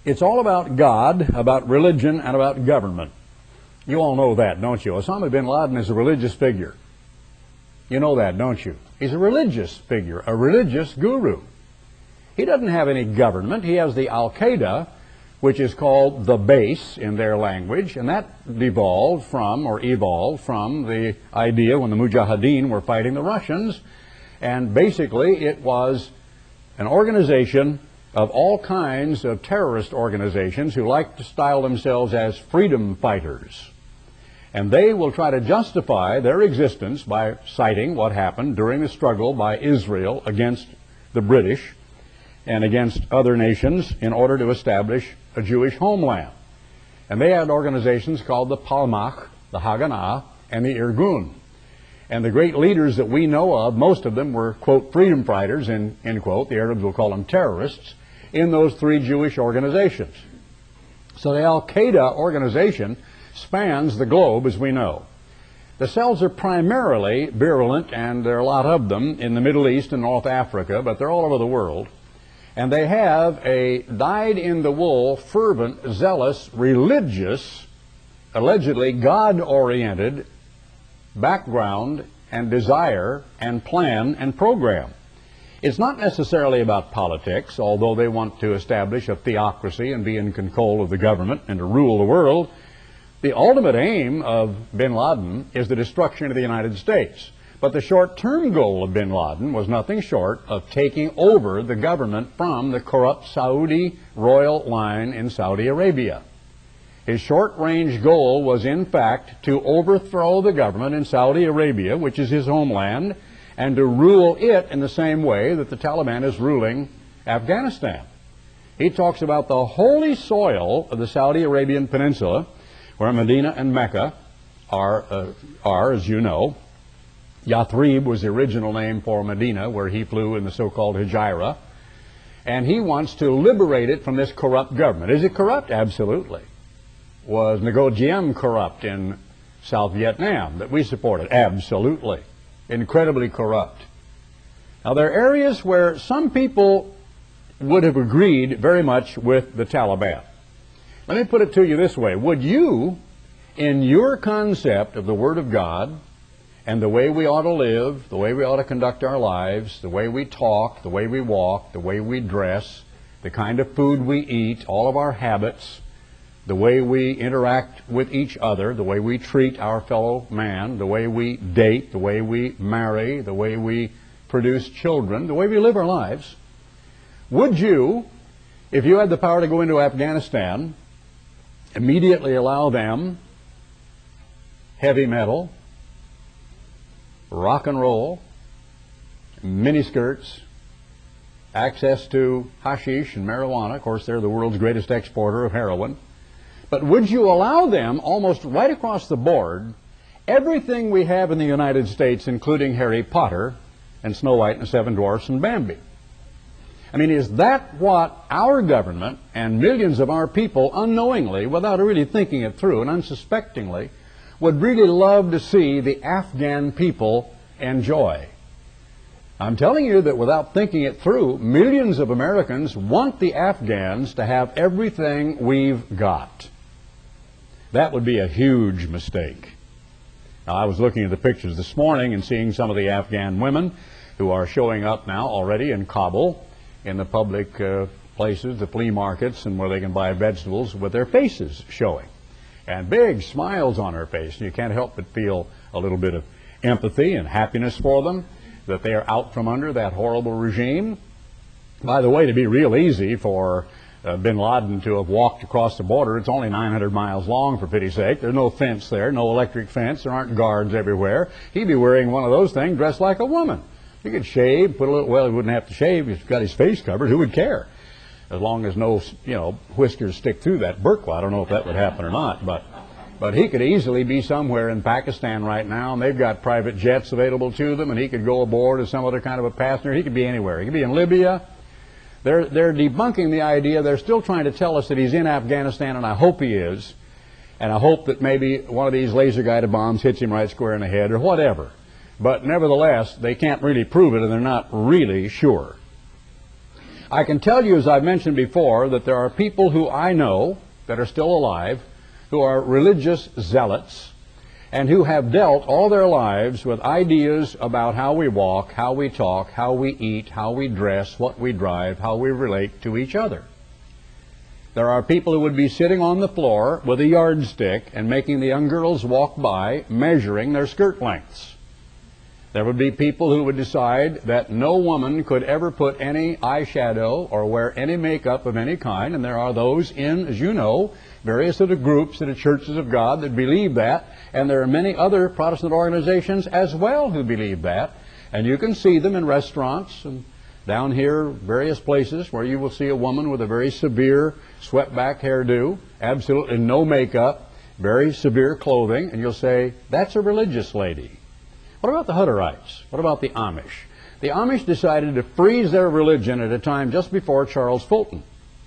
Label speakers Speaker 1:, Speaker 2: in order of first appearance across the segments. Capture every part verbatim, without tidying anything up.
Speaker 1: It's all about God, about religion, and about government. You all know that, don't you? Osama bin Laden is a religious figure. You know that, don't you? He's a religious figure, a religious guru. He doesn't have any government. He has the Al-Qaeda, which is called the base in their language, and that devolved from, or evolved from, the idea when the Mujahideen were fighting the Russians. And basically it was an organization of all kinds of terrorist organizations who like to style themselves as freedom fighters. And they will try to justify their existence by citing what happened during the struggle by Israel against the British and against other nations in order to establish a Jewish homeland. And they had organizations called the Palmach, the Haganah, and the Irgun. And the great leaders that we know of, most of them were, quote, freedom fighters, end, end quote, the Arabs will call them terrorists, in those three Jewish organizations. So the Al-Qaeda organization spans the globe, as we know. The cells are primarily virulent, and there are a lot of them in the Middle East and North Africa, but they're all over the world. And they have a dyed-in-the-wool, fervent, zealous, religious, allegedly God-oriented background and desire and plan and program. It's not necessarily about politics, although they want to establish a theocracy and be in control of the government and to rule the world. The ultimate aim of bin Laden is the destruction of the United States. But the short-term goal of bin Laden was nothing short of taking over the government from the corrupt Saudi royal line in Saudi Arabia. His short-range goal was, in fact, to overthrow the government in Saudi Arabia, which is his homeland, and to rule it in the same way that the Taliban is ruling Afghanistan. He talks about the holy soil of the Saudi Arabian Peninsula, where Medina and Mecca are, uh, are, as you know. Yathrib was the original name for Medina, where he flew in the so-called Hijra. And he wants to liberate it from this corrupt government. Is it corrupt? Absolutely. Was Ngo Diem corrupt in South Vietnam that we supported? Absolutely. Incredibly corrupt. Now, there are areas where some people would have agreed very much with the Taliban. Let me put it to you this way. Would you, in your concept of the Word of God and the way we ought to live, the way we ought to conduct our lives, the way we talk, the way we walk, the way we dress, the kind of food we eat, all of our habits, the way we interact with each other, the way we treat our fellow man, the way we date, the way we marry, the way we produce children, the way we live our lives, would you, if you had the power to go into Afghanistan, immediately allow them heavy metal, rock and roll, miniskirts, access to hashish and marijuana? Of course, they're the world's greatest exporter of heroin. But would you allow them, almost right across the board, everything we have in the United States, including Harry Potter and Snow White and the Seven Dwarfs and Bambi? I mean, is that what our government and millions of our people unknowingly, without really thinking it through and unsuspectingly, would really love to see the Afghan people enjoy? I'm telling you that without thinking it through, millions of Americans want the Afghans to have everything we've got. That would be a huge mistake. Now, I was looking at the pictures this morning and seeing some of the Afghan women who are showing up now already in Kabul in the public uh, places, the flea markets, and where they can buy vegetables with their faces showing. And big smiles on her face. You can't help but feel a little bit of empathy and happiness for them, that they are out from under that horrible regime. By the way, to be real easy for uh, bin Laden to have walked across the border, it's only nine hundred miles long, for pity's sake. There's no fence there, no electric fence, there aren't guards everywhere. He'd be wearing one of those things dressed like a woman. He could shave, put a little, well, he wouldn't have to shave, he's got his face covered, who would care? As long as no, you know, whiskers stick through that burqa. I don't know if that would happen or not, but But he could easily be somewhere in Pakistan right now, and they've got private jets available to them, and he could go aboard as some other kind of a passenger. He could be anywhere. He could be in Libya. They're, they're debunking the idea. They're still trying to tell us that he's in Afghanistan, and I hope he is. And I hope that maybe one of these laser-guided bombs hits him right square in the head or whatever. But nevertheless, they can't really prove it, and they're not really sure. I can tell you, as I've mentioned before, that there are people who I know that are still alive who are religious zealots and who have dealt all their lives with ideas about how we walk, how we talk, how we eat, how we dress, what we drive, how we relate to each other. There are people who would be sitting on the floor with a yardstick and making the young girls walk by, measuring their skirt lengths. There would be people who would decide that no woman could ever put any eyeshadow or wear any makeup of any kind, and there are those in, as you know, various other groups that are churches of God that believe that, and there are many other Protestant organizations as well who believe that, and you can see them in restaurants and down here, various places where you will see a woman with a very severe swept-back hairdo, absolutely no makeup, very severe clothing, and you'll say, that's a religious lady. What about the Hutterites? What about the Amish? The Amish decided to freeze their religion at a time just before Charles Fulton.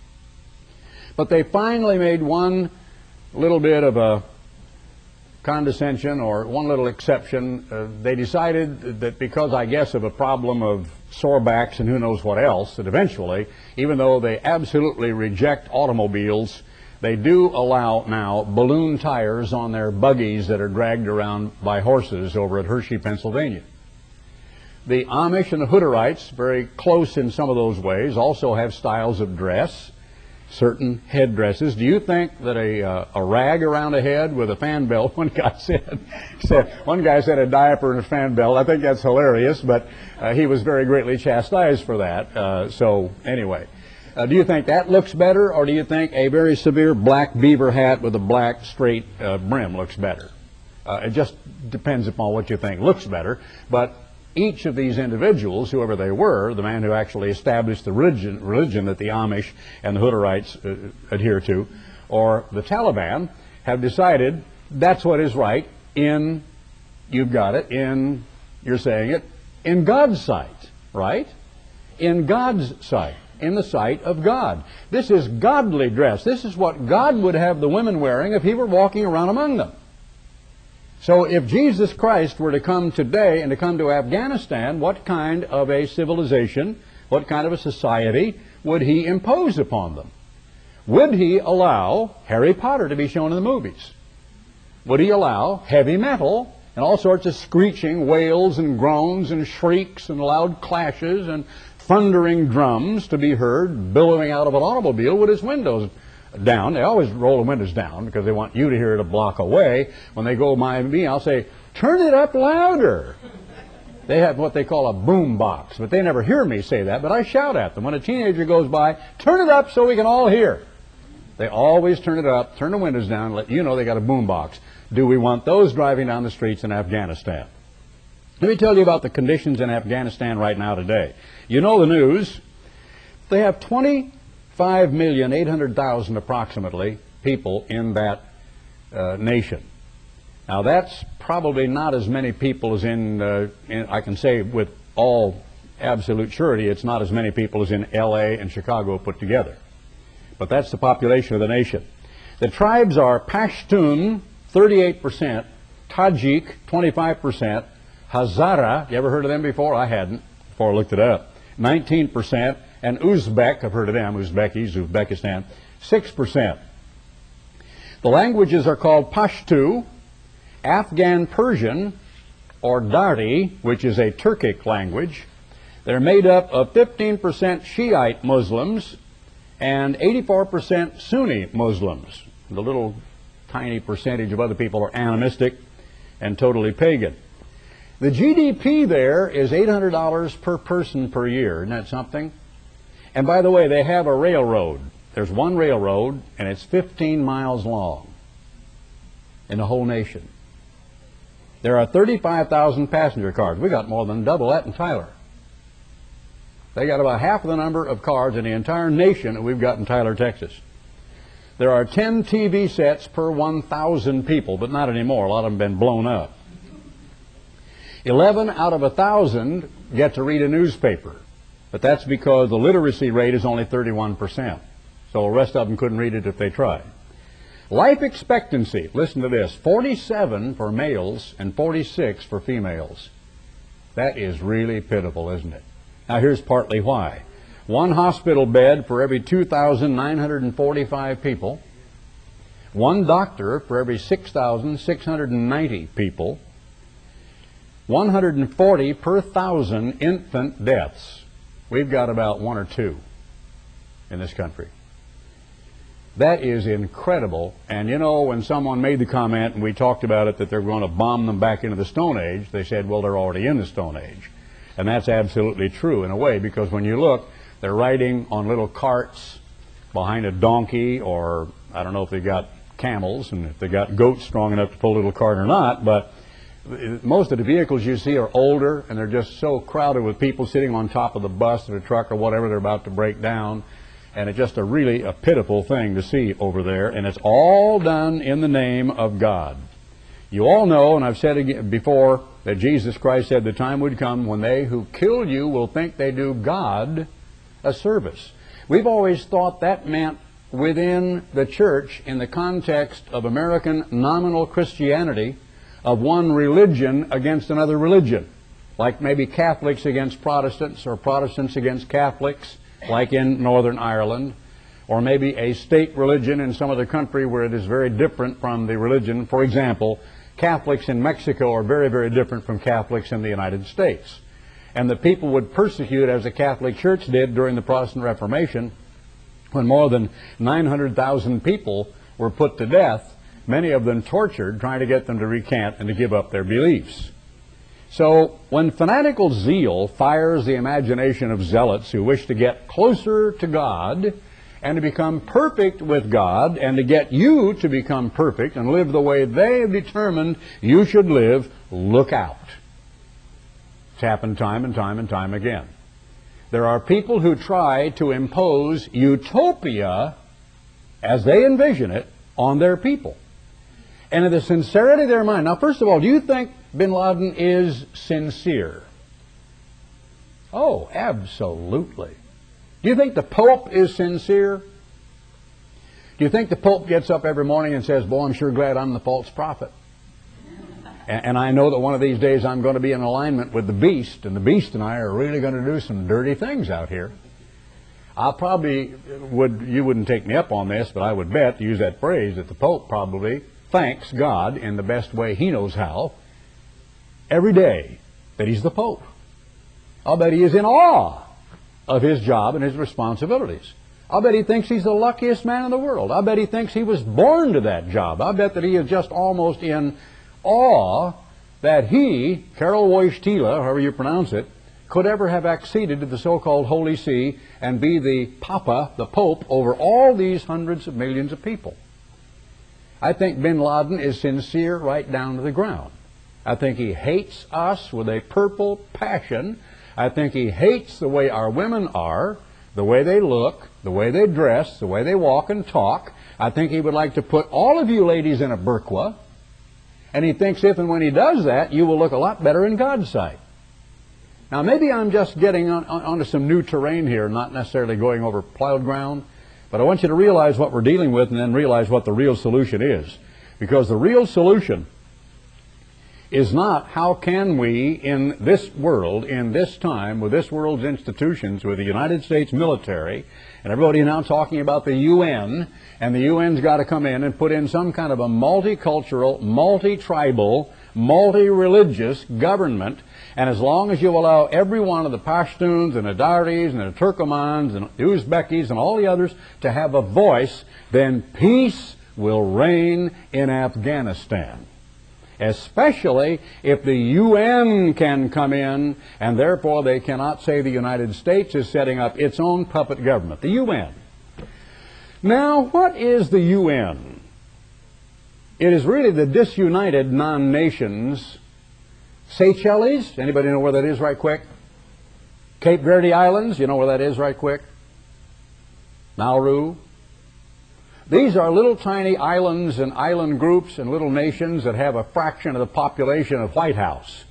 Speaker 1: But they finally made one little bit of a condescension, or one little exception. Uh, they decided that because, I guess, of a problem of sore backs and who knows what else, that eventually, even though they absolutely reject automobiles, they do allow now balloon tires on their buggies that are dragged around by horses over at Hershey, Pennsylvania. The Amish and the Hutterites, very close in some of those ways, also have styles of dress, certain headdresses. Do you think that a, uh, a rag around a head with a fan belt, one guy said, said, one guy said a diaper and a fan belt, I think that's hilarious, but uh, he was very greatly chastised for that. Uh, so anyway. Uh, do you think that looks better, or do you think a very severe black beaver hat with a black straight uh, brim looks better? Uh, it just depends upon what you think looks better. But each of these individuals, whoever they were, the man who actually established the religion, religion that the Amish and the Hutterites uh, adhere to, or the Taliban, have decided that's what is right in, you've got it, in, you're saying it, in God's sight, right? In God's sight. In the sight of God. This is godly dress. This is what God would have the women wearing if he were walking around among them. So if Jesus Christ were to come today and to come to Afghanistan, what kind of a civilization, what kind of a society would he impose upon them? Would he allow Harry Potter to be shown in the movies? Would he allow heavy metal and all sorts of screeching wails and groans and shrieks and loud clashes and thundering drums to be heard billowing out of an automobile with its windows down? They always roll the windows down because they want you to hear it a block away. When they go by me, I'll say, turn it up louder. They have what they call a boom box, but they never hear me say that, but I shout at them. When a teenager goes by, turn it up so we can all hear. They always turn it up, turn the windows down, let you know they got a boom box. Do we want those driving down the streets in Afghanistan? Let me tell you about the conditions in Afghanistan right now today. You know the news. They have twenty-five million eight hundred thousand approximately people in that uh, nation. Now that's probably not as many people as in, uh, in, I can say with all absolute surety, it's not as many people as in L A and Chicago put together. But that's the population of the nation. The tribes are Pashtun, thirty-eight percent, Tajik, twenty-five percent, Hazara, you ever heard of them before? I hadn't before I looked it up. nineteen percent, and Uzbek, I've heard of them, Uzbekis, Uzbekistan, six percent. The languages are called Pashto, Afghan Persian, or Dari, which is a Turkic language. They're made up of fifteen percent Shiite Muslims and eighty-four percent Sunni Muslims. The little tiny percentage of other people are animistic and totally pagan. The G D P there is eight hundred dollars per person per year. Isn't that something? And by the way, they have a railroad. There's one railroad, and it's fifteen miles long in the whole nation. There are thirty-five thousand passenger cars. We got more than double that in Tyler. They got about half of the number of cars in the entire nation that we've got in Tyler, Texas. There are ten T V sets per one thousand people, but not anymore. A lot of them have been blown up. eleven out of one thousand get to read a newspaper, but that's because the literacy rate is only thirty-one percent. So the rest of them couldn't read it if they tried. Life expectancy, listen to this, forty-seven for males and forty-six for females. That is really pitiful, isn't it? Now here's partly why. one hospital bed for every two thousand nine hundred forty-five people, one doctor for every six thousand six hundred ninety people, one hundred forty per thousand infant deaths. We've got about one or two in this country. That is incredible. And you know, when someone made the comment, and we talked about it, that they're going to bomb them back into the Stone Age, they said, well, they're already in the Stone Age. And that's absolutely true in a way, because when you look, they're riding on little carts behind a donkey, or I don't know if they got camels and if they got goats strong enough to pull a little cart or not, but most of the vehicles you see are older, and they're just so crowded with people sitting on top of the bus or the truck or whatever they're about to break down. And it's just a really a pitiful thing to see over there, and it's all done in the name of God. You all know, and I've said it before, that Jesus Christ said the time would come when they who kill you will think they do God a service. We've always thought that meant within the church, in the context of American nominal Christianity, of one religion against another religion, like maybe Catholics against Protestants, or Protestants against Catholics, like in Northern Ireland, or maybe a state religion in some other country where it is very different from the religion. For example, Catholics in Mexico are very, very different from Catholics in the United States. And the people would persecute, as the Catholic Church did during the Protestant Reformation, when more than nine hundred thousand people were put to death, many of them tortured, trying to get them to recant and to give up their beliefs. So when fanatical zeal fires the imagination of zealots who wish to get closer to God and to become perfect with God, and to get you to become perfect and live the way they have determined you should live, look out. It's happened time and time and time again. There are people who try to impose utopia as they envision it on their people. And in the sincerity of their mind. Now, first of all, do you think bin Laden is sincere? Oh, absolutely. Do you think the Pope is sincere? Do you think the Pope gets up every morning and says, boy, I'm sure glad I'm the false prophet? And, and I know that one of these days I'm going to be in alignment with the beast, and the beast and I are really going to do some dirty things out here. I probably would, you wouldn't take me up on this, but I would bet, to use that phrase, that the Pope probably thanks God in the best way he knows how every day that he's the Pope. I'll bet he is in awe of his job and his responsibilities. I'll bet he thinks he's the luckiest man in the world. I'll bet he thinks he was born to that job. I'll bet that he is just almost in awe that he, Karol Wojtyla, however you pronounce it, could ever have acceded to the so-called Holy See and be the Papa, the Pope, over all these hundreds of millions of people. I think bin Laden is sincere right down to the ground. I think he hates us with a purple passion. I think he hates the way our women are, the way they look, the way they dress, the way they walk and talk. I think he would like to put all of you ladies in a burqa. And he thinks if and when he does that, you will look a lot better in God's sight. Now, maybe I'm just getting on, on, onto some new terrain here, not necessarily going over plowed ground. But I want you to realize what we're dealing with, and then realize what the real solution is. Because the real solution is not how can we in this world, in this time, with this world's institutions, with the United States military, and everybody now talking about the U N, and the U N's got to come in and put in some kind of a multicultural, multi-tribal, multi-religious government. And as long as you allow every one of the Pashtuns and the Daris and the Turkomans and the Uzbekis and all the others to have a voice, then peace will reign in Afghanistan. Especially if the U N can come in, and therefore they cannot say the United States is setting up its own puppet government. The U N. Now, what is the U N? It is really the disunited non-nations. Seychelles, anybody know where that is right quick? Cape Verde Islands, you know where that is right quick? Nauru. These are little tiny islands and island groups and little nations that have a fraction of the population of White House.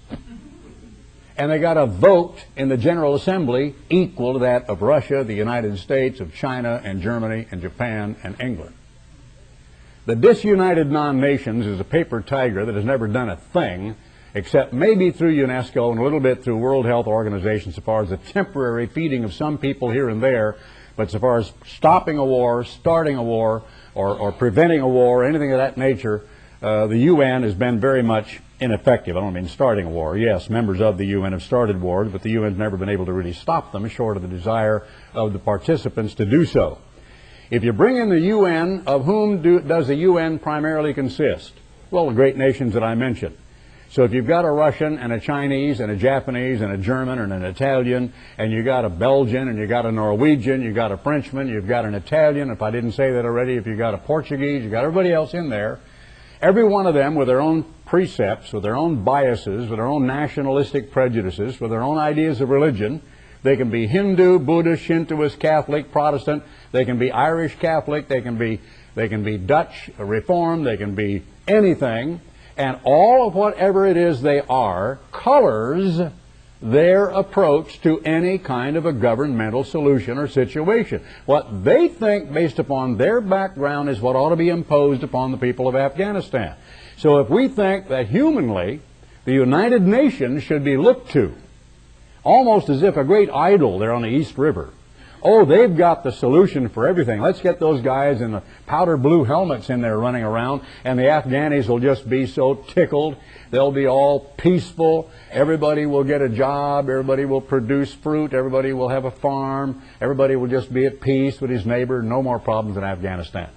Speaker 1: And they got a vote in the General Assembly equal to that of Russia, the United States, of China, and Germany, and Japan, and England. The disunited non-nations is a paper tiger that has never done a thing except maybe through UNESCO and a little bit through World Health Organization so far as the temporary feeding of some people here and there. But so far as stopping a war, starting a war, or, or preventing a war, anything of that nature, uh, the U N has been very much ineffective. I don't mean starting a war. Yes, members of the U N have started wars, but the U N has never been able to really stop them, short of the desire of the participants to do so. If you bring in the U N, of whom do, does the U N primarily consist? Well, the great nations that I mentioned. So if you've got a Russian and a Chinese and a Japanese and a German and an Italian, and you've got a Belgian and you've got a Norwegian, you've got a Frenchman, you've got an Italian, if I didn't say that already, if you've got a Portuguese, you've got everybody else in there, every one of them with their own precepts, with their own biases, with their own nationalistic prejudices, with their own ideas of religion. They can be Hindu, Buddhist, Shintoist, Catholic, Protestant. They can be Irish Catholic. They can be, they can be Dutch Reformed. They can be anything. And all of whatever it is they are colors their approach to any kind of a governmental solution or situation. What they think based upon their background is what ought to be imposed upon the people of Afghanistan. So if we think that humanly the United Nations should be looked to almost as if a great idol there on the East River, oh, they've got the solution for everything. Let's get those guys in the powder blue helmets in there running around, and the Afghanis will just be so tickled. They'll be all peaceful. Everybody will get a job. Everybody will produce fruit. Everybody will have a farm. Everybody will just be at peace with his neighbor. No more problems in Afghanistan.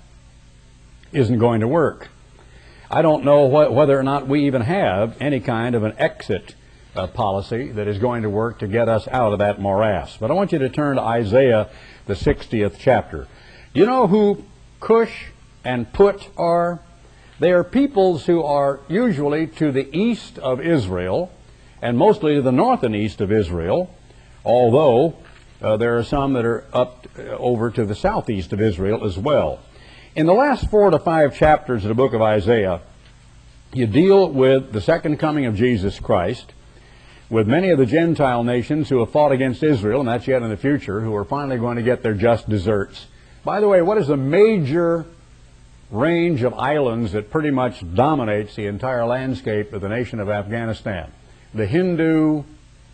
Speaker 1: Isn't going to work. I don't know wh whether or not we even have any kind of an exit uh, policy that is going to work to get us out of that morass. But I want you to turn to Isaiah, the sixtieth chapter. Do you know who Cush and Put are? They are peoples who are usually to the east of Israel, and mostly to the north and east of Israel, although uh, there are some that are up uh, over to the southeast of Israel as well. In the last four to five chapters of the book of Isaiah, you deal with the second coming of Jesus Christ, with many of the Gentile nations who have fought against Israel, and that's yet in the future, who are finally going to get their just deserts. By the way, what is the major range of islands that pretty much dominates the entire landscape of the nation of Afghanistan? The Hindu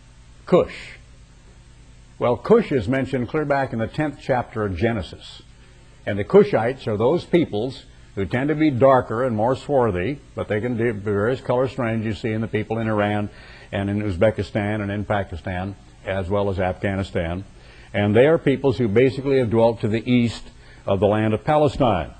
Speaker 1: Kush. Well, Cush is mentioned clear back in the tenth chapter of Genesis. And the Cushites are those peoples who tend to be darker and more swarthy, but they can be various color strange you see in the people in Iran and in Uzbekistan and in Pakistan, as well as Afghanistan. And they are peoples who basically have dwelt to the east of the land of Palestine.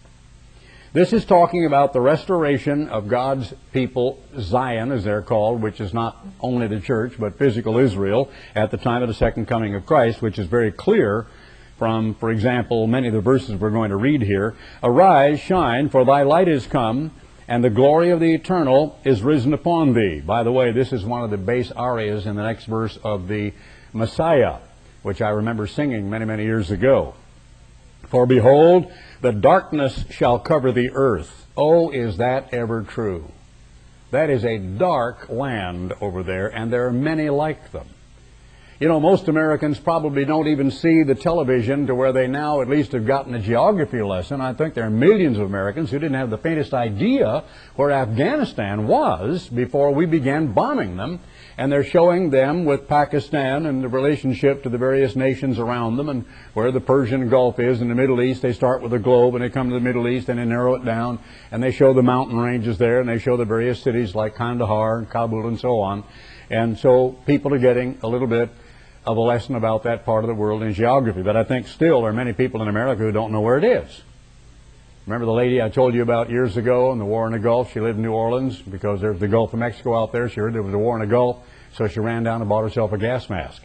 Speaker 1: This is talking about the restoration of God's people, Zion, as they're called, which is not only the church, but physical Israel, at the time of the second coming of Christ, which is very clear from, for example, many of the verses we're going to read here. Arise, shine, for thy light is come, and the glory of the Eternal is risen upon thee. By the way, this is one of the base arias in the next verse of the Messiah, which I remember singing many, many years ago. For behold, the darkness shall cover the earth. Oh, is that ever true? That is a dark land over there, and there are many like them. You know, most Americans probably don't even see the television to where they now at least have gotten a geography lesson. I think there are millions of Americans who didn't have the faintest idea where Afghanistan was before we began bombing them. And they're showing them with Pakistan and the relationship to the various nations around them and where the Persian Gulf is in the Middle East. They start with the globe and they come to the Middle East and they narrow it down. And they show the mountain ranges there and they show the various cities like Kandahar and Kabul and so on. And so people are getting a little bit of a lesson about that part of the world in geography. But I think still there are many people in America who don't know where it is. Remember the lady I told you about years ago in the war in the Gulf? She lived in New Orleans because there's the Gulf of Mexico out there. She heard there was a war in the Gulf, so she ran down and bought herself a gas mask.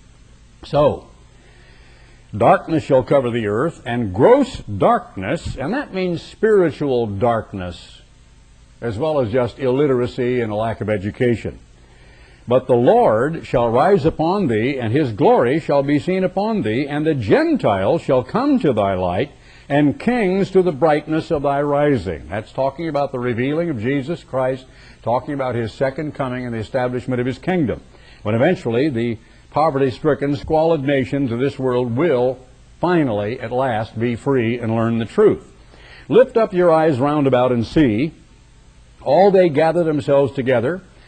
Speaker 1: So, darkness shall cover the earth, and gross darkness, and that means spiritual darkness, as well as just illiteracy and a lack of education. But the Lord shall rise upon thee, and his glory shall be seen upon thee, and the Gentiles shall come to thy light, and kings to the brightness of thy rising. That's talking about the revealing of Jesus Christ, talking about his second coming and the establishment of his kingdom, when eventually the poverty-stricken, squalid nations of this world will finally, at last, be free and learn the truth. Lift up your eyes round about and see. All they gather themselves together.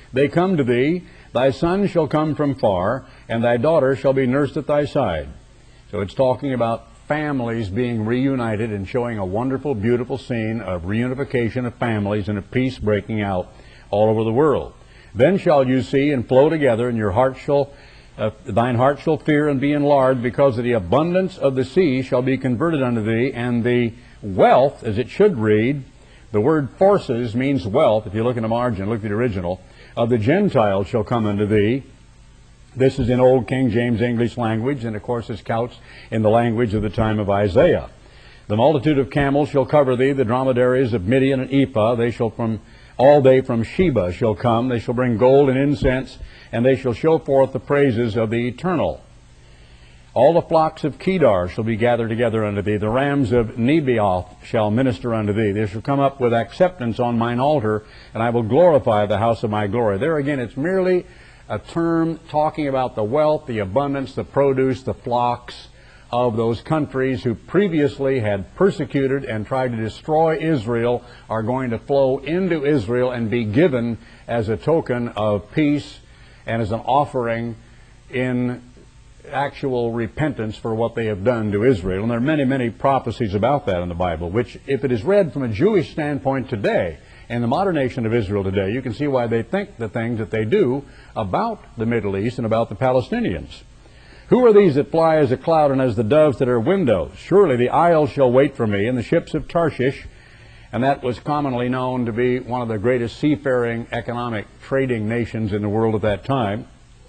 Speaker 1: they come to thee. Thy son shall come from far, and thy daughter shall be nursed at thy side. So it's talking about families being reunited and showing a wonderful, beautiful scene of reunification of families and of peace breaking out all over the world. Then shall you see and flow together, and your heart shall, uh, thine heart shall fear and be enlarged, because of the abundance of the sea shall be converted unto thee, and the wealth, as it should read, the word forces means wealth. If you look in the margin, look at the original, of the Gentiles shall come unto thee. This is in Old King James English language, and of course is couched in the language of the time of Isaiah. The multitude of camels shall cover thee, the dromedaries of Midian and Ephah. They shall from all they from Sheba shall come. They shall bring gold and incense, and they shall show forth the praises of the Eternal. All the flocks of Kedar shall be gathered together unto thee. The rams of Nebaioth shall minister unto thee. They shall come up with acceptance on mine altar, and I will glorify the house of my glory. There again, it's merely a term talking about the wealth, the abundance, the produce, the flocks of those countries who previously had persecuted and tried to destroy Israel are going to flow into Israel and be given as a token of peace and as an offering in actual repentance for what they have done to Israel. And there are many, many prophecies about that in the Bible, which, if it is read from a Jewish standpoint today, in the modern nation of Israel today, you can see why they think the things that they do about the Middle East and about the Palestinians. Who are these that fly as a cloud and as the doves that are windows? Surely the isles shall wait for me, and the ships of Tarshish, and that was commonly known to be one of the greatest seafaring, economic, trading nations in the world at that time.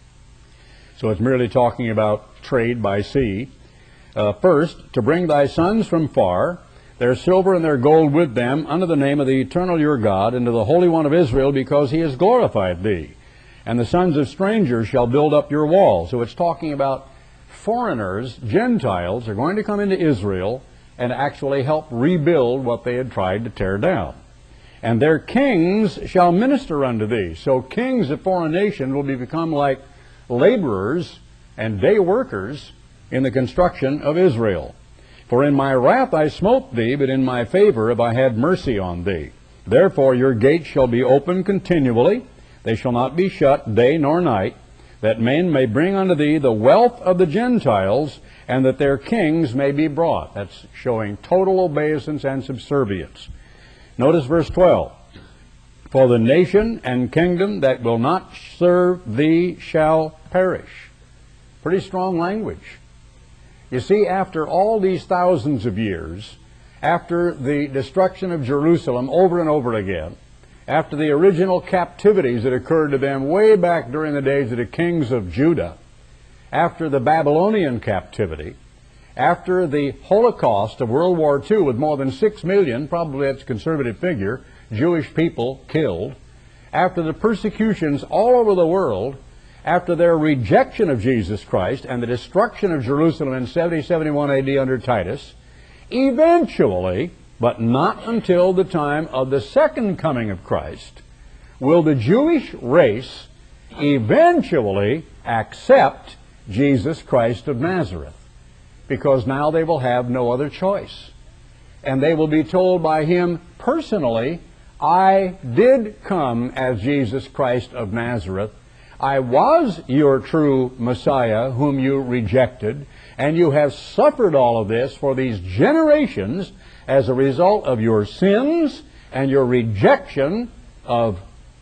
Speaker 1: So it's merely talking about trade by sea. Uh, first, to bring thy sons from far, their silver and their gold with them, unto the name of the Eternal your God, and to the Holy One of Israel, because he has glorified thee. And the sons of strangers shall build up your wall. So it's talking about foreigners, Gentiles, are going to come into Israel and actually help rebuild what they had tried to tear down. And their kings shall minister unto thee. So kings of foreign nations will be become like laborers and day workers in the construction of Israel. For in my wrath I smote thee, but in my favor have I had mercy on thee. Therefore your gates shall be open continually, they shall not be shut day nor night, that men may bring unto thee the wealth of the Gentiles, and that their kings may be brought. That's showing total obeisance and subservience. Notice verse twelve. For the nation and kingdom that will not serve thee shall perish. Pretty strong language. You see, after all these thousands of years, after the destruction of Jerusalem over and over again, after the original captivities that occurred to them way back during the days of the kings of Judah, after the Babylonian captivity, after the Holocaust of World War Two with more than six million, probably that's a conservative figure, Jewish people killed, after the persecutions all over the world, after their rejection of Jesus Christ and the destruction of Jerusalem in seventy, seventy-one A D under Titus, eventually, but not until the time of the second coming of Christ, will the Jewish race eventually accept Jesus Christ of Nazareth, because now they will have no other choice. And they will be told by him personally, I did come as Jesus Christ of Nazareth. I was your true Messiah whom you rejected, and you have suffered all of this for these generations as a result of your sins and your rejection of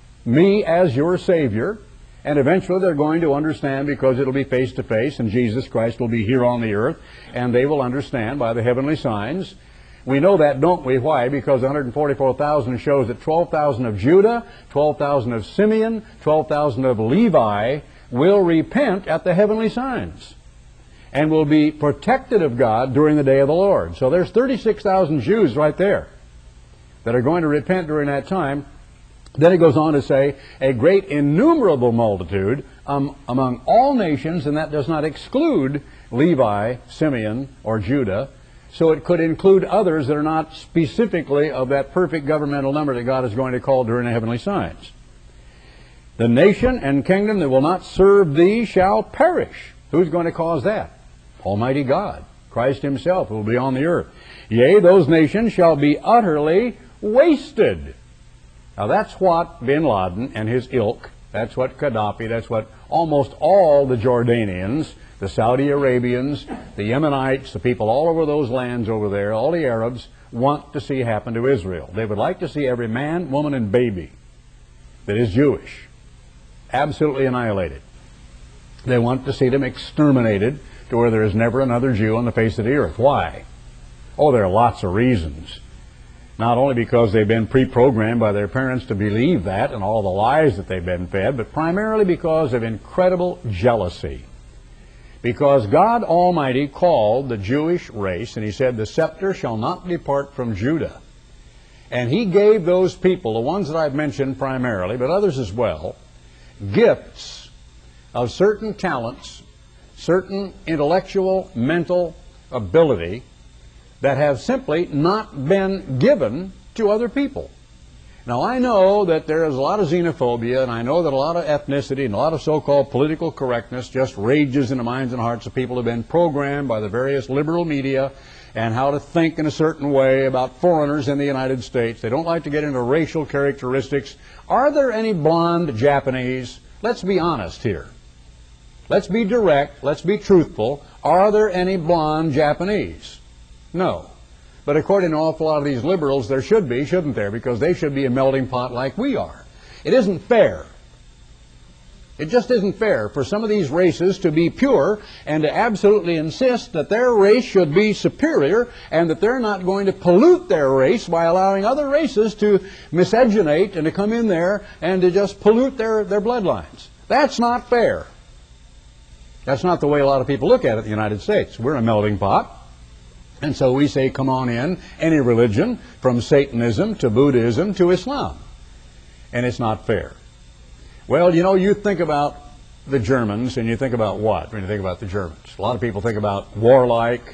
Speaker 1: me as your Savior. And eventually they're going to understand, because it'll be face to face and Jesus Christ will be here on the earth, and they will understand by the heavenly signs. We know that, don't we? Why? Because one hundred forty-four thousand shows that twelve thousand of Judah, twelve thousand of Simeon, twelve thousand of Levi will repent at the heavenly signs and will be protected of God during the day of the Lord. So there's thirty-six thousand Jews right there that are going to repent during that time. Then it goes on to say, a great innumerable multitude um, among all nations, and that does not exclude Levi, Simeon, or Judah. So it could include others that are not specifically of that perfect governmental number that God is going to call during the heavenly signs. The nation and kingdom that will not serve thee shall perish. Who's going to cause that? Almighty God, Christ himself, who will be on the earth. Yea, those nations shall be utterly wasted. Now that's what bin Laden and his ilk That's what Gaddafi, that's what almost all the Jordanians, the Saudi Arabians, the Yemenites, the people all over those lands over there, all the Arabs, want to see happen to Israel. They would like to see every man, woman, and baby that is Jewish absolutely annihilated. They want to see them exterminated to where there is never another Jew on the face of the earth. Why? Oh, there are lots of reasons. Not only because they've been pre-programmed by their parents to believe that and all the lies that they've been fed, but primarily because of incredible jealousy. Because God Almighty called the Jewish race, and He said, the scepter shall not depart from Judah. And He gave those people, the ones that I've mentioned primarily, but others as well, gifts of certain talents, certain intellectual, mental ability that have simply not been given to other people. Now, I know that there is a lot of xenophobia, and I know that a lot of ethnicity and a lot of so-called political correctness just rages in the minds and hearts of people who have been programmed by the various liberal media and how to think in a certain way about foreigners in the United States. They don't like to get into racial characteristics. Are there any blonde Japanese? Let's be honest here. Let's be direct. Let's be truthful. Are there any blonde Japanese? No. But according to an awful lot of these liberals, there should be, shouldn't there? Because they should be a melting pot like we are. It isn't fair. It just isn't fair for some of these races to be pure and to absolutely insist that their race should be superior and that they're not going to pollute their race by allowing other races to miscegenate and to come in there and to just pollute their, their bloodlines. That's not fair. That's not the way a lot of people look at it in the United States. We're a melting pot. And so we say, come on in, any religion, from Satanism to Buddhism to Islam. And it's not fair. Well, you know, you think about the Germans, and you think about what when you think about the Germans? A lot of people think about warlike,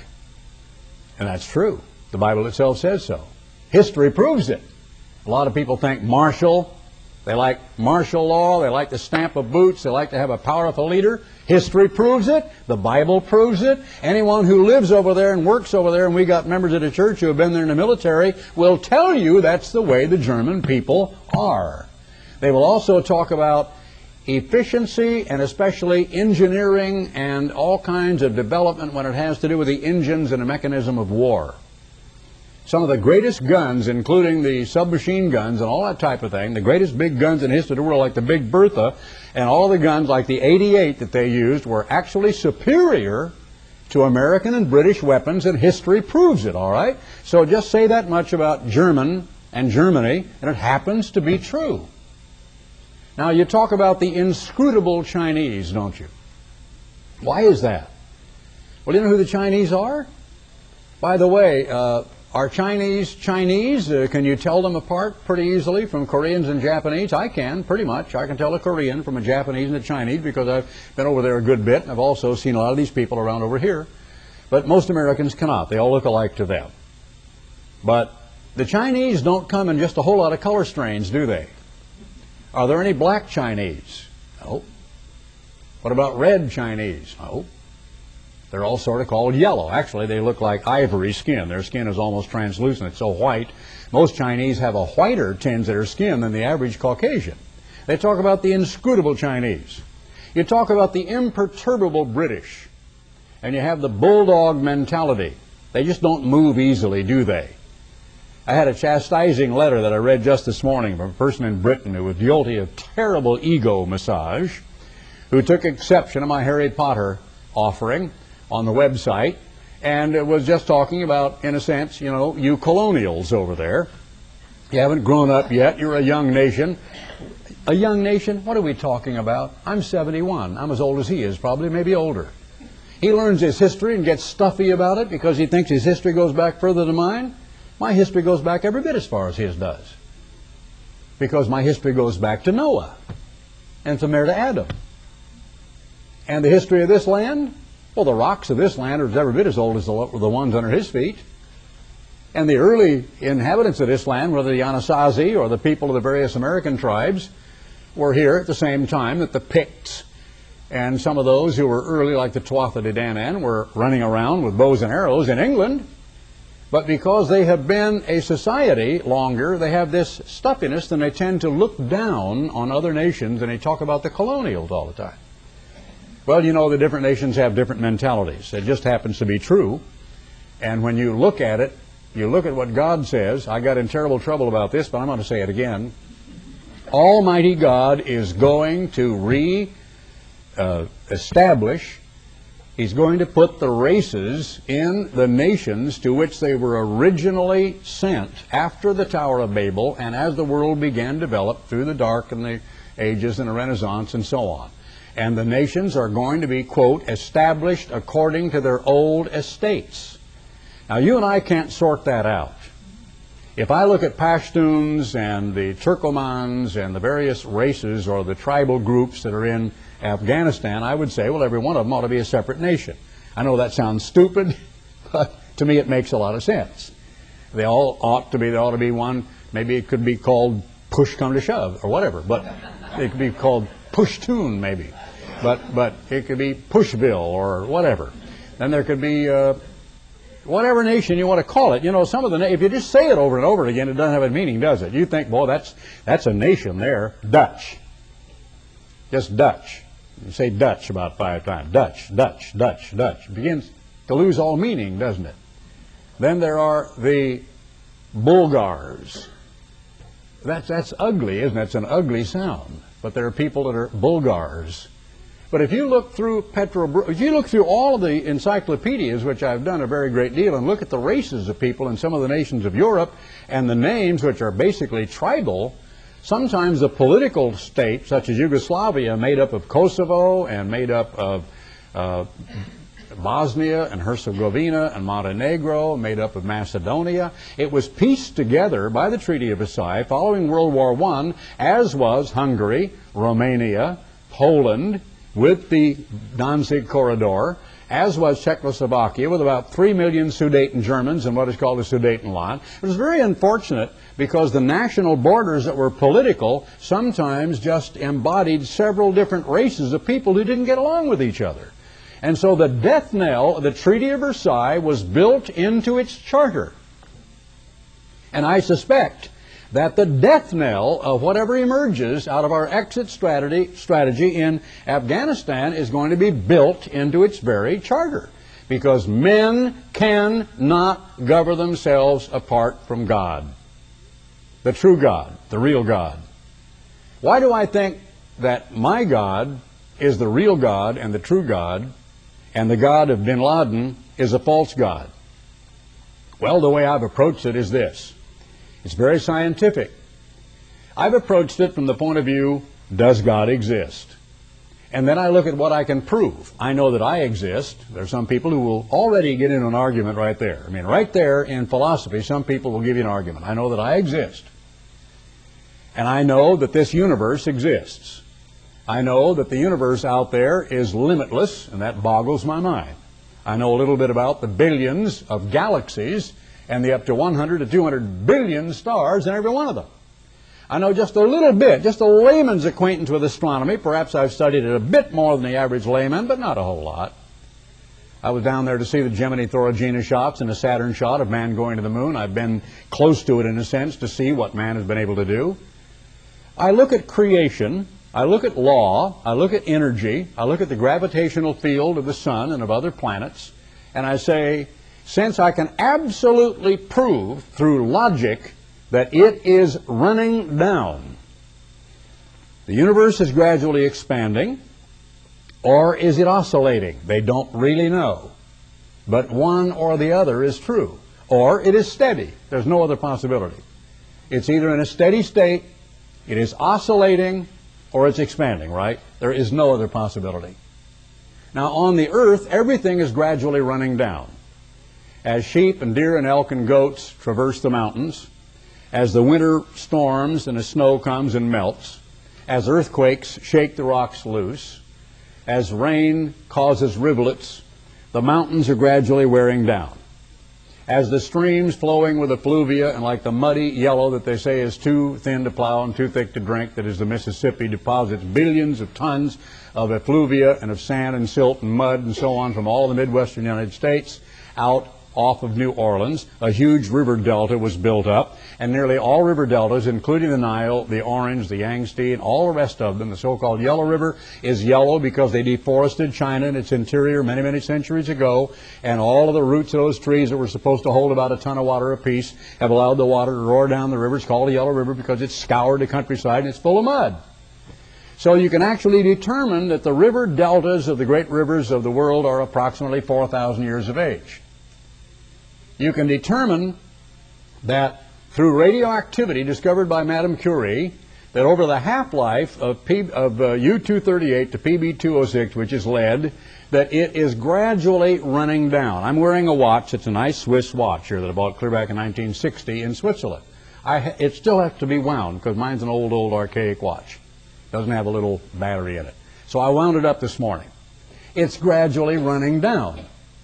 Speaker 1: and that's true. The Bible itself says so. History proves it. A lot of people think martial. They like martial law. They like the stamp of boots. They like to have a powerful leader. History proves it. The Bible proves it. Anyone who lives over there and works over there, and we got members of the church who have been there in the military, will tell you that's the way the German people are. They will also talk about efficiency and especially engineering and all kinds of development when it has to do with the engines and the mechanism of war. Some of the greatest guns, including the submachine guns and all that type of thing, the greatest big guns in the history of the world, like the Big Bertha, and all the guns like the eighty-eight that they used, were actually superior to American and British weapons, and history proves it, all right? So just say that much about German and Germany, and it happens to be true. Now, you talk about the inscrutable Chinese, don't you? Why is that? Well, you know who the Chinese are? By the way, uh, are Chinese Chinese? Uh, can you tell them apart pretty easily from Koreans and Japanese? I can, pretty much. I can tell a Korean from a Japanese and a Chinese because I've been over there a good bit, and I've also seen a lot of these people around over here. But most Americans cannot. They all look alike to them. But the Chinese don't come in just a whole lot of color strains, do they? Are there any black Chinese? No. What about red Chinese? No. They're all sort of called yellow. Actually, they look like ivory skin. Their skin is almost translucent. It's so white. Most Chinese have a whiter tint to their skin than the average Caucasian. They talk about the inscrutable Chinese. You talk about the imperturbable British. And you have the bulldog mentality. They just don't move easily, do they? I had a chastising letter that I read just this morning from a person in Britain who was guilty of terrible ego massage, who took exception to my Harry Potter offering on the website, and was just talking about, in a sense, you know, you colonials over there. You haven't grown up yet. You're a young nation. A young nation? What are we talking about? I'm seventy-one. I'm as old as he is, probably, maybe older. He learns his history and gets stuffy about it because he thinks his history goes back further than mine. My history goes back every bit as far as his does. Because my history goes back to Noah and from there to Adam. And the history of this land? Well, the rocks of this land are every bit as old as the, the ones under his feet. And the early inhabitants of this land, whether the Anasazi or the people of the various American tribes, were here at the same time that the Picts and some of those who were early, like the Tuatha De Danann, were running around with bows and arrows in England. But because they have been a society longer, they have this stuffiness, and they tend to look down on other nations, and they talk about the colonials all the time. Well, you know, the different nations have different mentalities. It just happens to be true. And when you look at it, you look at what God says. I got in terrible trouble about this, but I'm going to say it again. Almighty God is going to re-establish, He's going to put the races in the nations to which they were originally sent after the Tower of Babel and as the world began to develop through the Dark and the Ages and the Renaissance and so on. And the nations are going to be, quote, established according to their old estates. Now, you and I can't sort that out. If I look at Pashtuns and the Turkomans and the various races or the tribal groups that are in Afghanistan, I would say, well, every one of them ought to be a separate nation. I know that sounds stupid, but to me it makes a lot of sense. They all ought to be, there ought to be one, maybe it could be called Push Come to Shove or whatever, but it could be called Pushtun maybe. But, but it could be Pushville or whatever. Then there could be uh, whatever nation you want to call it. You know, some of the, if you just say it over and over again, it doesn't have a meaning, does it? You think, boy, that's, that's a nation there. Dutch. Just Dutch. You say Dutch about five times. Dutch, Dutch, Dutch, Dutch. It begins to lose all meaning, doesn't it? Then there are the Bulgars. That's, that's ugly, isn't it? It's an ugly sound. But there are people that are Bulgars. But if you look through Petro, if you look through all of the encyclopedias, which I've done a very great deal, and look at the races of people in some of the nations of Europe, and the names, which are basically tribal, sometimes the political state, such as Yugoslavia, made up of Kosovo and made up of uh, Bosnia and Herzegovina and Montenegro, made up of Macedonia. It was pieced together by the Treaty of Versailles following World War One, as was Hungary, Romania, Poland, with the Danzig Corridor, as was Czechoslovakia, with about three million Sudeten Germans and what is called the Sudetenland. It was very unfortunate because the national borders that were political sometimes just embodied several different races of people who didn't get along with each other. And so the death knell of the Treaty of Versailles was built into its charter. And I suspect that the death knell of whatever emerges out of our exit strategy, strategy in Afghanistan is going to be built into its very charter. Because men cannot govern themselves apart from God. The true God, the real God. Why do I think that my God is the real God and the true God, and the God of bin Laden is a false God? Well, the way I've approached it is this. It's very scientific. I've approached it from the point of view, does God exist? And then I look at what I can prove. I know that I exist. There are some people who will already get into an argument right there. I mean, right there in philosophy, some people will give you an argument. I know that I exist. And I know that this universe exists. I know that the universe out there is limitless, and that boggles my mind. I know a little bit about the billions of galaxies and the up to one hundred to two hundred billion stars in every one of them. I know just a little bit, just a layman's acquaintance with astronomy. Perhaps I've studied it a bit more than the average layman, but not a whole lot. I was down there to see the Gemini Thorogena shots and the Saturn shot of man going to the moon. I've been close to it in a sense to see what man has been able to do. I look at creation, I look at law, I look at energy, I look at the gravitational field of the sun and of other planets, and I say, since I can absolutely prove through logic that it is running down, the universe is gradually expanding, or is it oscillating? They don't really know. But one or the other is true. Or it is steady. There's no other possibility. It's either in a steady state, it is oscillating, or it's expanding, right? There is no other possibility. Now, on the earth, everything is gradually running down. As sheep and deer and elk and goats traverse the mountains, as the winter storms and the snow comes and melts, as earthquakes shake the rocks loose, as rain causes rivulets, the mountains are gradually wearing down. As the streams flowing with effluvia and like the muddy yellow that they say is too thin to plow and too thick to drink, that is the Mississippi, deposits billions of tons of effluvia and of sand and silt and mud and so on from all the Midwestern United States out off of New Orleans, a huge river delta was built up, and nearly all river deltas, including the Nile, the Orange, the Yangtze, and all the rest of them, the so-called Yellow River, is yellow because they deforested China and its interior many, many centuries ago, and all of the roots of those trees that were supposed to hold about a ton of water apiece have allowed the water to roar down the river. It's called the Yellow River because it's scoured the countryside and it's full of mud. So you can actually determine that the river deltas of the great rivers of the world are approximately four thousand years of age. You can determine that through radioactivity discovered by Madame Curie, that over the half-life of, P, of uh, U two thirty-eight to P B two oh six, which is lead, that it is gradually running down. I'm wearing a watch. It's a nice Swiss watch here that I bought clear back in nineteen sixty in Switzerland. I, it still has to be wound because mine's an old, old archaic watch. Doesn't have a little battery in it. So I wound it up this morning. It's gradually running down.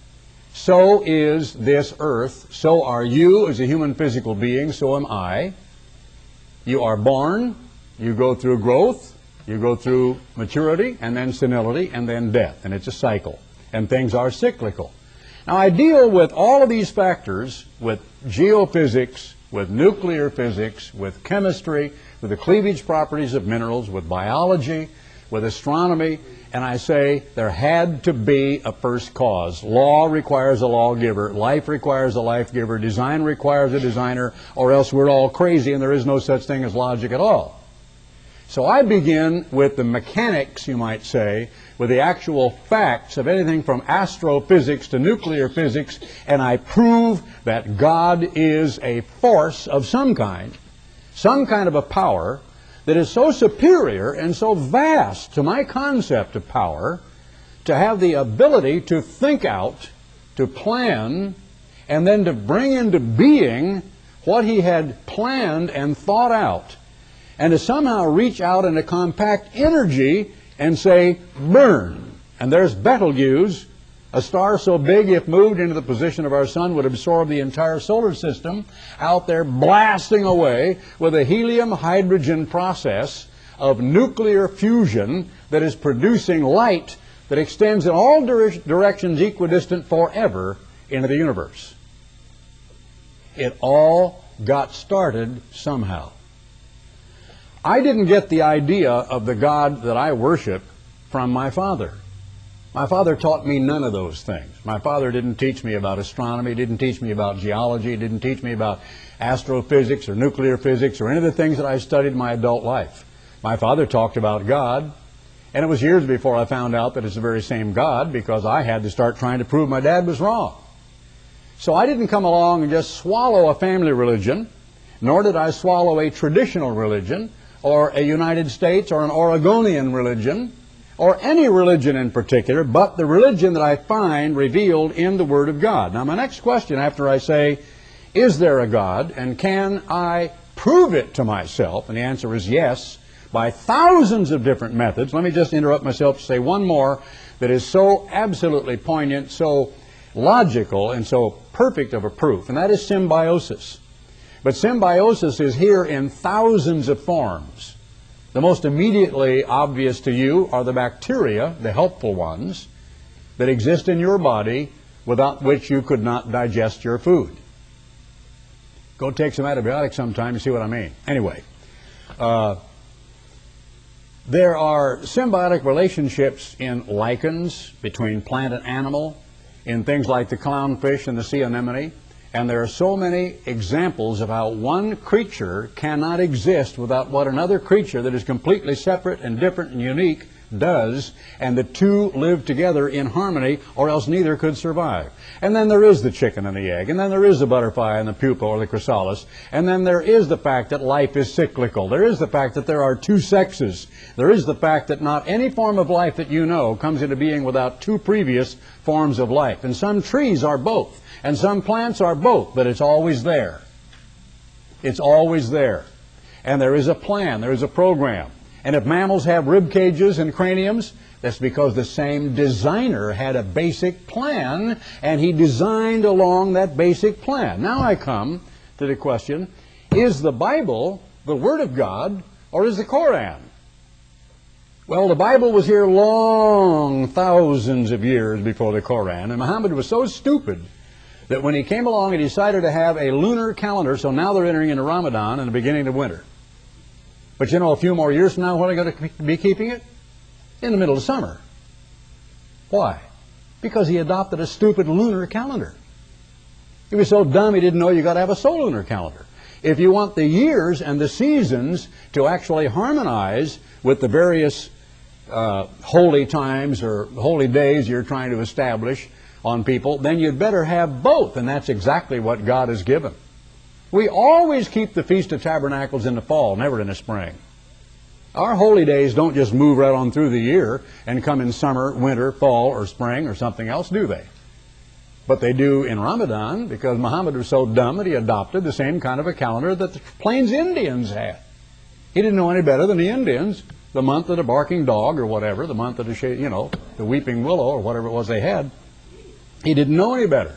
Speaker 1: So is this earth. So are you as a human physical being. So am I. You are born. You go through growth. You go through maturity and then senility and then death. And it's a cycle. And things are cyclical. Now I deal with all of these factors with geophysics, with nuclear physics, with chemistry, with the cleavage properties of minerals, with biology, with astronomy, and I say there had to be a first cause. Law requires a lawgiver, life requires a life giver, design requires a designer, or else we're all crazy and there is no such thing as logic at all. So I begin with the mechanics, you might say, with the actual facts of anything from astrophysics to nuclear physics, and I prove that God is a force of some kind, some kind of a power that is so superior and so vast to my concept of power to have the ability to think out, to plan, and then to bring into being what he had planned and thought out, and to somehow reach out in a compact energy and say, burn. And there's Betelgeuse, a star so big if moved into the position of our sun would absorb the entire solar system, out there blasting away with a helium-hydrogen process of nuclear fusion that is producing light that extends in all dire directions equidistant forever into the universe. It all got started somehow. I didn't get the idea of the God that I worship from my father. My father taught me none of those things. My father didn't teach me about astronomy, didn't teach me about geology, didn't teach me about astrophysics or nuclear physics or any of the things that I studied in my adult life. My father talked about God, and it was years before I found out that it's the very same God because I had to start trying to prove my dad was wrong. So I didn't come along and just swallow a family religion, nor did I swallow a traditional religion or a United States or an Oregonian religion, or any religion in particular, but the religion that I find revealed in the Word of God. Now my next question after I say, is there a God, and can I prove it to myself? And the answer is yes, by thousands of different methods. Let me just interrupt myself to say one more that is so absolutely poignant, so logical, and so perfect of a proof, and that is symbiosis. But symbiosis is here in thousands of forms. The most immediately obvious to you are the bacteria, the helpful ones, that exist in your body without which you could not digest your food. Go take some antibiotics sometime, you see what I mean. Anyway, uh, there are symbiotic relationships in lichens between plant and animal, in things like the clownfish and the sea anemone. And there are so many examples of how one creature cannot exist without what another creature that is completely separate and different and unique does, and the two live together in harmony, or else neither could survive. And then there is the chicken and the egg, and then there is the butterfly and the pupa or the chrysalis, and then there is the fact that life is cyclical. There is the fact that there are two sexes. There is the fact that not any form of life that you know comes into being without two previous forms of life. And some trees are both. And some plants are both, but it's always there. It's always there. And there is a plan, there is a program. And if mammals have rib cages and craniums, that's because the same designer had a basic plan, and he designed along that basic plan. Now I come to the question, is the Bible the Word of God, or is the Koran? Well, the Bible was here long, thousands of years before the Koran, and Muhammad was so stupid that when he came along, he decided to have a lunar calendar, so now they're entering into Ramadan and the beginning of winter. But you know, a few more years from now, when are they going to be keeping it? In the middle of summer. Why? Because he adopted a stupid lunar calendar. He was so dumb he didn't know you got to have a solunar calendar. If you want the years and the seasons to actually harmonize with the various uh, holy times or holy days you're trying to establish on people, then you'd better have both, and that's exactly what God has given. We always keep the Feast of Tabernacles in the fall, never in the spring. Our holy days don't just move right on through the year and come in summer, winter, fall, or spring, or something else, do they? But they do in Ramadan, because Muhammad was so dumb that he adopted the same kind of a calendar that the Plains Indians had. He didn't know any better than the Indians. The month of the barking dog or whatever, the month of the, you know, the weeping willow or whatever it was they had. He didn't know any better.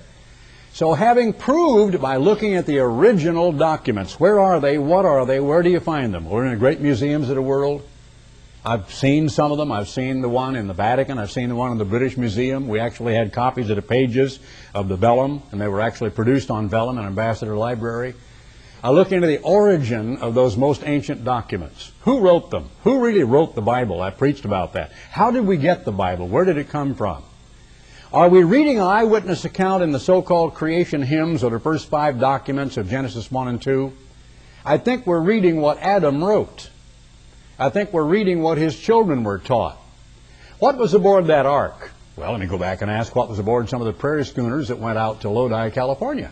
Speaker 1: So having proved by looking at the original documents, where are they, what are they, where do you find them? We're in the great museums of the world. I've seen some of them. I've seen the one in the Vatican. I've seen the one in the British Museum. We actually had copies of the pages of the vellum, and they were actually produced on vellum in Ambassador Library. I look into the origin of those most ancient documents. Who wrote them? Who really wrote the Bible? I preached about that. How did we get the Bible? Where did it come from? Are we reading an eyewitness account in the so-called creation hymns or the first five documents of Genesis one and two? I think we're reading what Adam wrote. I think we're reading what his children were taught. What was aboard that ark? Well, let me go back and ask what was aboard some of the prairie schooners that went out to Lodi, California.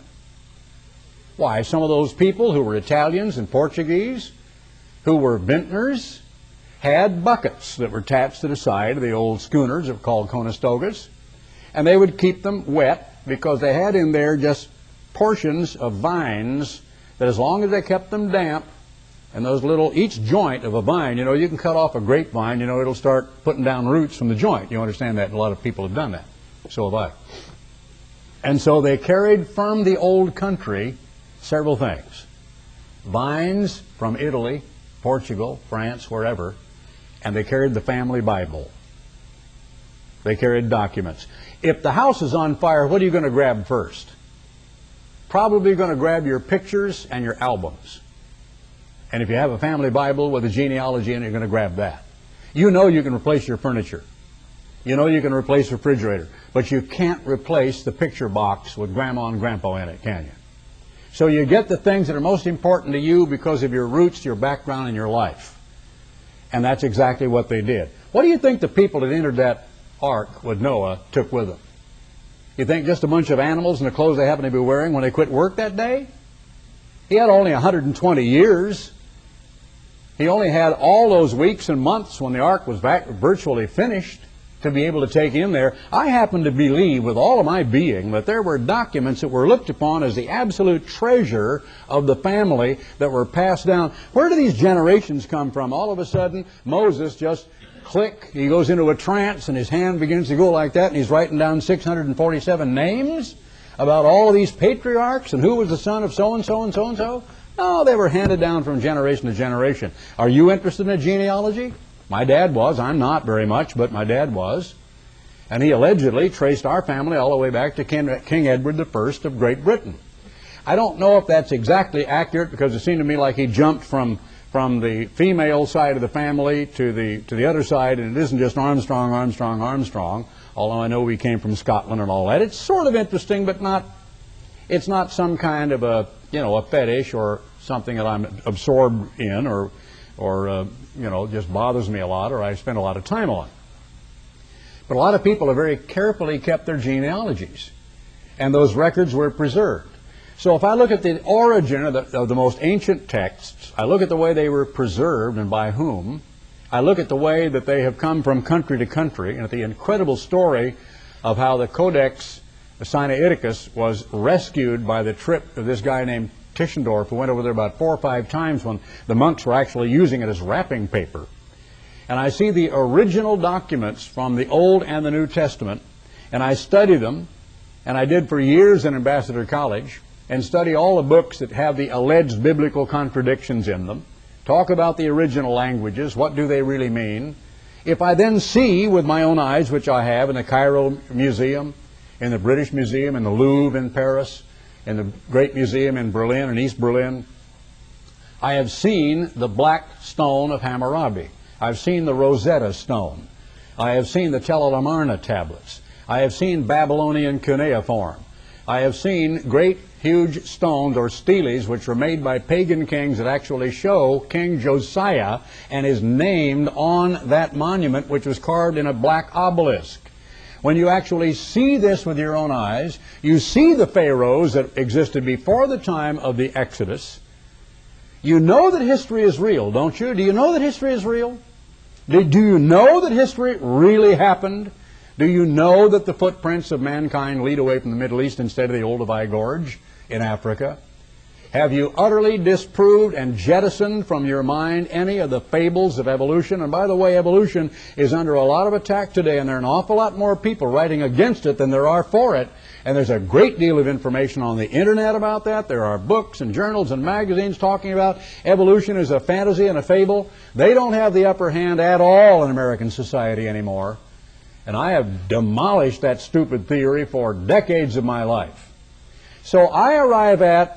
Speaker 1: Why, some of those people who were Italians and Portuguese, who were vintners, had buckets that were attached to the side of the old schooners that were called Conestogas, and they would keep them wet because they had in there just portions of vines that as long as they kept them damp, and those little, each joint of a vine, you know, you can cut off a grapevine, you know, it'll start putting down roots from the joint. You understand that? A lot of people have done that. So have I. And so they carried from the old country several things. Vines from Italy, Portugal, France, wherever, and they carried the family Bible. They carried documents. If the house is on fire, what are you going to grab first? Probably going to grab your pictures and your albums. And if you have a family Bible with a genealogy in it, you're going to grab that. You know you can replace your furniture. You know you can replace the refrigerator. But you can't replace the picture box with Grandma and Grandpa in it, can you? So you get the things that are most important to you because of your roots, your background, and your life. And that's exactly what they did. What do you think the people that entered that ark with Noah took with them? You think just a bunch of animals and the clothes they happened to be wearing when they quit work that day? He had only one hundred twenty years. He only had all those weeks and months when the ark was back virtually finished to be able to take in there. I happen to believe with all of my being that there were documents that were looked upon as the absolute treasure of the family that were passed down. Where do these generations come from? All of a sudden, Moses just click, he goes into a trance and his hand begins to go like that and he's writing down six hundred forty-seven names about all of these patriarchs and who was the son of so-and-so and so-and-so. No, they were handed down from generation to generation. Are you interested in a genealogy? My dad was. I'm not very much, but my dad was. And he allegedly traced our family all the way back to King Edward the First of Great Britain. I don't know if that's exactly accurate because it seemed to me like he jumped from from the female side of the family to the to the other side, and it isn't just Armstrong, Armstrong, Armstrong, although I know we came from Scotland and all that. It's sort of interesting, but not, it's not some kind of a, you know, a fetish or something that I'm absorbed in or, or uh, you know, just bothers me a lot or I spend a lot of time on. But a lot of people have very carefully kept their genealogies, and those records were preserved. So if I look at the origin of the, of the most ancient texts, I look at the way they were preserved and by whom, I look at the way that they have come from country to country, and at the incredible story of how the Codex Sinaiticus was rescued by the trip of this guy named Tischendorf, who went over there about four or five times when the monks were actually using it as wrapping paper. And I see the original documents from the Old and the New Testament, and I study them, and I did for years in Ambassador College, and study all the books that have the alleged biblical contradictions in them, talk about the original languages, what do they really mean. If I then see with my own eyes, which I have in the Cairo Museum, in the British Museum, in the Louvre in Paris, in the Great Museum in Berlin, in East Berlin. I have seen the black stone of Hammurabi. I've seen the Rosetta Stone. I have seen the Tel Amarna tablets. I have seen Babylonian cuneiform. I have seen great, huge stones or steles which were made by pagan kings that actually show King Josiah and is named on that monument, which was carved in a black obelisk. When you actually see this with your own eyes, you see the pharaohs that existed before the time of the Exodus. You know that history is real, don't you? Do you know that history is real? Do, do you know that history really happened? Do you know that the footprints of mankind lead away from the Middle East instead of the Olduvai Gorge in Africa? Have you utterly disproved and jettisoned from your mind any of the fables of evolution? And by the way, evolution is under a lot of attack today, and there are an awful lot more people writing against it than there are for it. And there's a great deal of information on the internet about that. There are books and journals and magazines talking about evolution as a fantasy and a fable. They don't have the upper hand at all in American society anymore. And I have demolished that stupid theory for decades of my life. So I arrive at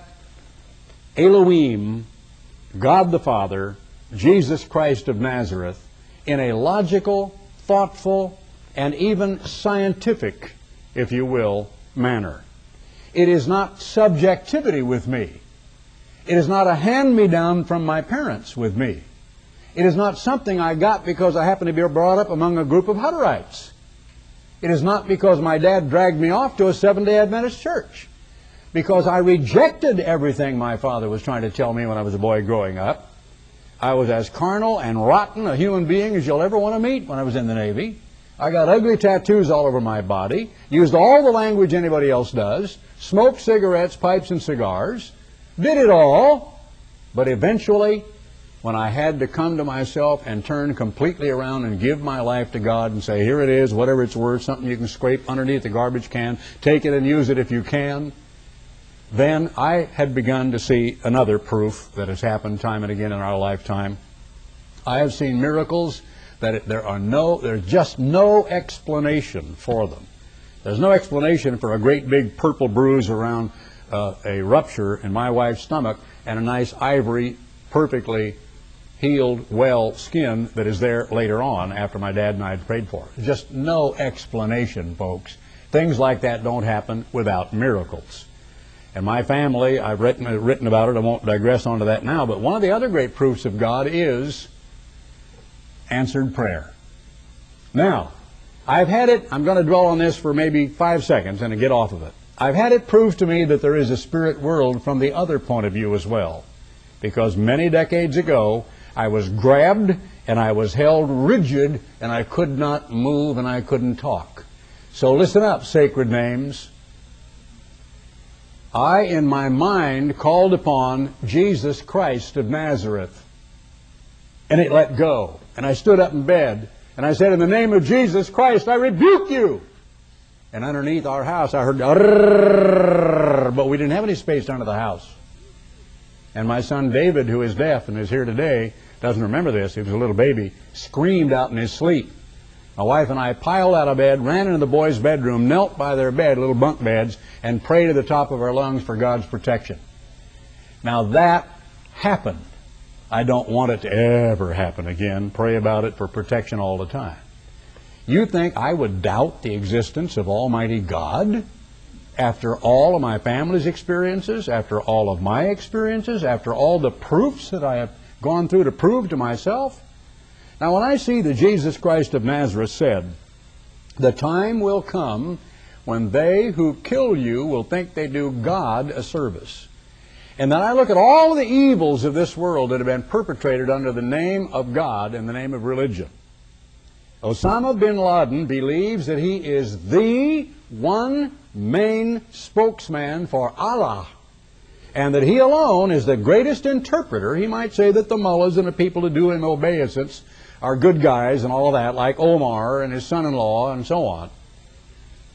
Speaker 1: Elohim, God the Father, Jesus Christ of Nazareth, in a logical, thoughtful, and even scientific, if you will, manner. It is not subjectivity with me. It is not a hand-me-down from my parents with me. It is not something I got because I happen to be brought up among a group of Hutterites. It is not because my dad dragged me off to a Seventh-day Adventist church. Because I rejected everything my father was trying to tell me when I was a boy growing up. I was as carnal and rotten a human being as you'll ever want to meet when I was in the Navy. I got ugly tattoos all over my body, used all the language anybody else does, smoked cigarettes, pipes, and cigars, did it all, but eventually, when I had to come to myself and turn completely around and give my life to God and say, here it is, whatever it's worth, something you can scrape underneath the garbage can, take it and use it if you can, then I had begun to see another proof that has happened time and again in our lifetime. I have seen miracles that it, there are no, there's just no explanation for them. There's no explanation for a great big purple bruise around uh, a rupture in my wife's stomach and a nice ivory, perfectly healed, well skin that is there later on after my dad and I had prayed for it. Just no explanation, folks. Things like that don't happen without miracles. And my family, I've written, written about it, I won't digress onto that now, but one of the other great proofs of God is answered prayer. Now, I've had it, I'm going to dwell on this for maybe five seconds and get off of it. I've had it proved to me that there is a spirit world from the other point of view as well. Because many decades ago, I was grabbed and I was held rigid and I could not move and I couldn't talk. So listen up, sacred names. I, in my mind, called upon Jesus Christ of Nazareth. And it let go. And I stood up in bed and I said, in the name of Jesus Christ, I rebuke you. And underneath our house, I heard, but we didn't have any space under the house. And my son David, who is deaf and is here today, doesn't remember this. He was a little baby, screamed out in his sleep. My wife and I piled out of bed, ran into the boys' bedroom, knelt by their bed, little bunk beds, and prayed at the top of our lungs for God's protection. Now that happened. I don't want it to ever happen again. Pray about it for protection all the time. You think I would doubt the existence of Almighty God after all of my family's experiences, after all of my experiences, after all the proofs that I have gone through to prove to myself? Now, when I see that Jesus Christ of Nazareth said, the time will come when they who kill you will think they do God a service. And then I look at all the evils of this world that have been perpetrated under the name of God and the name of religion. Osama bin Laden believes that he is the one main spokesman for Allah, and that he alone is the greatest interpreter. He might say that the mullahs and the people who do him obeisance are good guys and all of that, like Omar and his son-in-law and so on.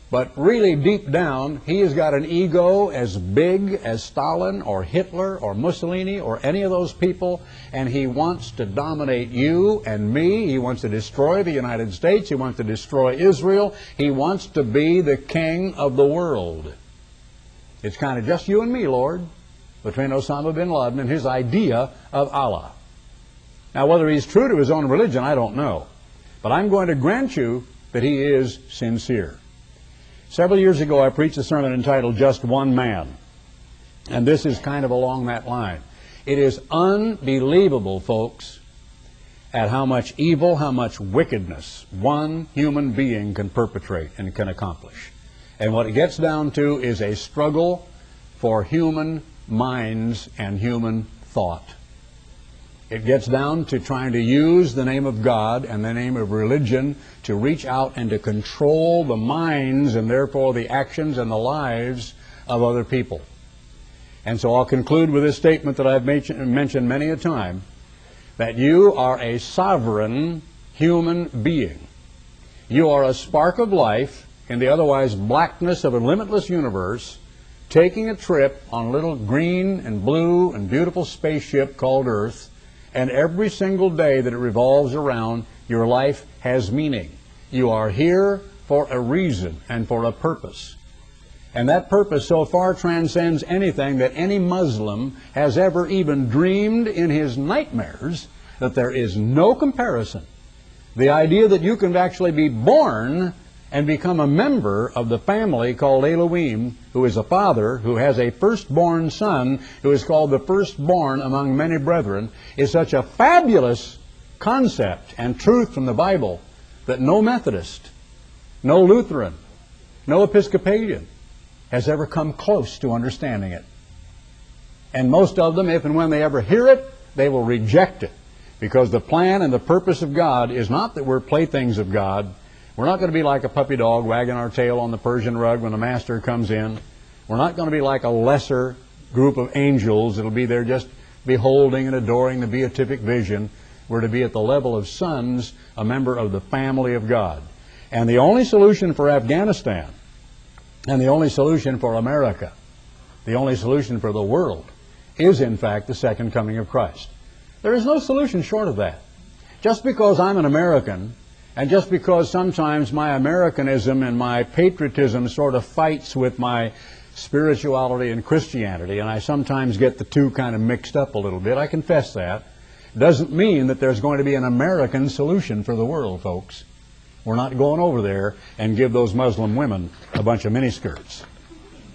Speaker 1: But really deep down, he has got an ego as big as Stalin or Hitler or Mussolini or any of those people, and he wants to dominate you and me. He wants to destroy the United States. He wants to destroy Israel. He wants to be the king of the world. It's kind of just you and me, Lord, between Osama bin Laden and his idea of Allah. Now, whether he's true to his own religion, I don't know. But I'm going to grant you that he is sincere. Several years ago, I preached a sermon entitled Just One Man. And this is kind of along that line. It is unbelievable, folks, at how much evil, how much wickedness one human being can perpetrate and can accomplish. And what it gets down to is a struggle for human minds and human thought. It gets down to trying to use the name of God and the name of religion to reach out and to control the minds and therefore the actions and the lives of other people. And so I'll conclude with this statement that I've mentioned many a time, that you are a sovereign human being. You are a spark of life in the otherwise blackness of a limitless universe, taking a trip on a little green and blue and beautiful spaceship called Earth. And every single day that it revolves around, your life has meaning. You are here for a reason and for a purpose. And that purpose so far transcends anything that any Muslim has ever even dreamed in his nightmares, that there is no comparison. The idea that you can actually be born and become a member of the family called Elohim, who is a father who has a firstborn son who is called the firstborn among many brethren, is such a fabulous concept and truth from the Bible that no Methodist, no Lutheran, no Episcopalian has ever come close to understanding it. And most of them, if and when they ever hear it, they will reject it, because the plan and the purpose of God is not that we're playthings of God. We're not going to be like a puppy dog wagging our tail on the Persian rug when the master comes in. We're not going to be like a lesser group of angels that'll be there just beholding and adoring the beatific vision. We're to be at the level of sons, a member of the family of God. And the only solution for Afghanistan, and the only solution for America, the only solution for the world, is in fact the second coming of Christ. There is no solution short of that. Just because I'm an American, and just because sometimes my Americanism and my patriotism sort of fights with my spirituality and Christianity, and I sometimes get the two kind of mixed up a little bit, I confess that, doesn't mean that there's going to be an American solution for the world, folks. We're not going over there and give those Muslim women a bunch of miniskirts.